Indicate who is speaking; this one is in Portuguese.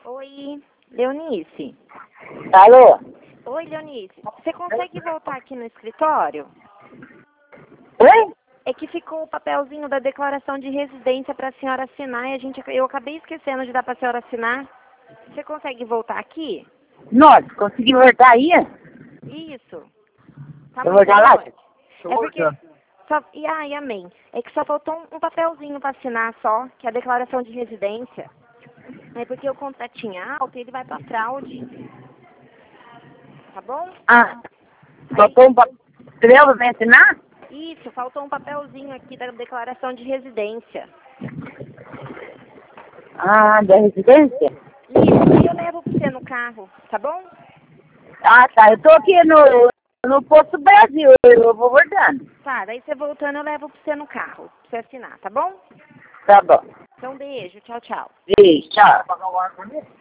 Speaker 1: Oi, Leonice.
Speaker 2: Alô?
Speaker 1: Oi, Leonice. Você consegue voltar aqui no escritório?
Speaker 2: Oi?
Speaker 1: É que ficou o papelzinho da declaração de residência para a senhora assinar e eu acabei esquecendo de dar para a senhora assinar. Você consegue voltar aqui?
Speaker 2: Nossa, consegui voltar aí?
Speaker 1: Isso. Tá
Speaker 2: Eu
Speaker 1: muito
Speaker 2: vou já lá?
Speaker 1: longe? É porque... amém. É que só faltou um papelzinho para assinar só, que é a declaração de residência. É porque o contrato tinha alto e ele vai para fraude. Tá bom?
Speaker 2: Ah,
Speaker 1: Aí,
Speaker 2: faltou um papel pra me assinar?
Speaker 1: isso, faltou um papelzinho aqui da declaração de residência.
Speaker 2: Ah, da residência?
Speaker 1: Isso, aí eu levo pra você no carro, tá bom?
Speaker 2: Ah, tá. Eu tô aqui no Posto Brasil. Eu vou voltando.
Speaker 1: Tá, daí você voltando eu levo pra você no carro, pra você assinar, tá bom?
Speaker 2: Tá bom.
Speaker 1: Então beijo, tchau, tchau.
Speaker 2: Beijo, tchau.